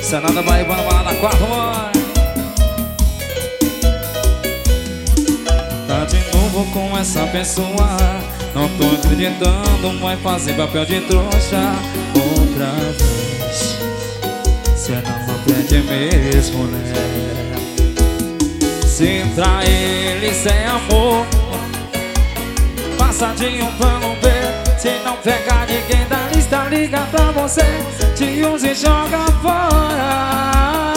Senada Bahia, balada 4, mãe. Tá de novo com essa pessoa. Não tô acreditando, vai fazer papel de trouxa outra vez. Cê não aprende mesmo, né? Se trai ele sem amor, passadinho plano B. Se não pegar ninguém da lista, liga pra você, te usa e joga fora.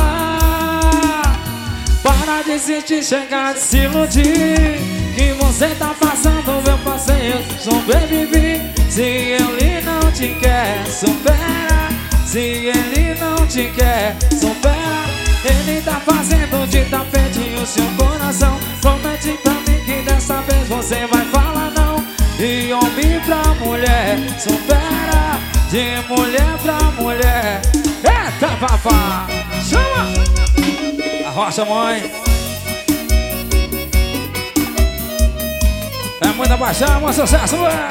Para de insistir, chegar de se iludir, que você tá passando, eu passei, eu sobrevivi. Se ele não te quer, supera. Se ele não te quer, supera. Ele tá fazendo de tapete o seu coração. Promete pra mim que dessa vez você vai falar não. De homem pra mulher, supera. De mulher pra mulher. Eita, papá, chama! Arrocha, mãe. É muita paixão, muito sucesso, ué.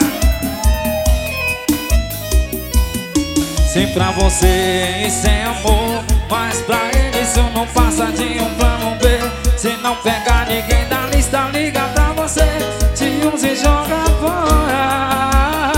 Se pra você isso é amor, mas pra ele isso não passa de um plano B. Se não pegar ninguém da lista, liga pra você, te usa e joga fora.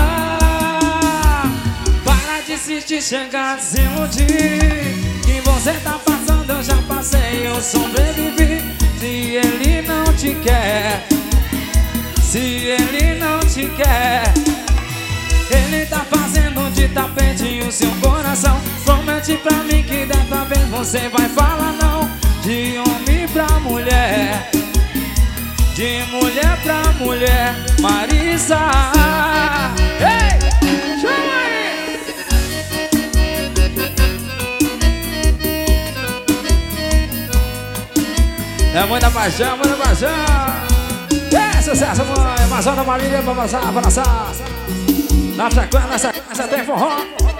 Para de insistir, chegar a se iludir, que você tá passando, eu já passei, eu sobrevivi. Se ele não te quer, se ele não te quer, ele tá fazendo de tapete o seu coração. Promete pra mim que dessa vez você vai falar não. De homem pra mulher, de mulher pra mulher. Marisa, ei, chama aí. É muita paixão, muita paixão. É sucesso, mãe. Amazônia Marília pra passar, pra dançar. Na sequência tem forró.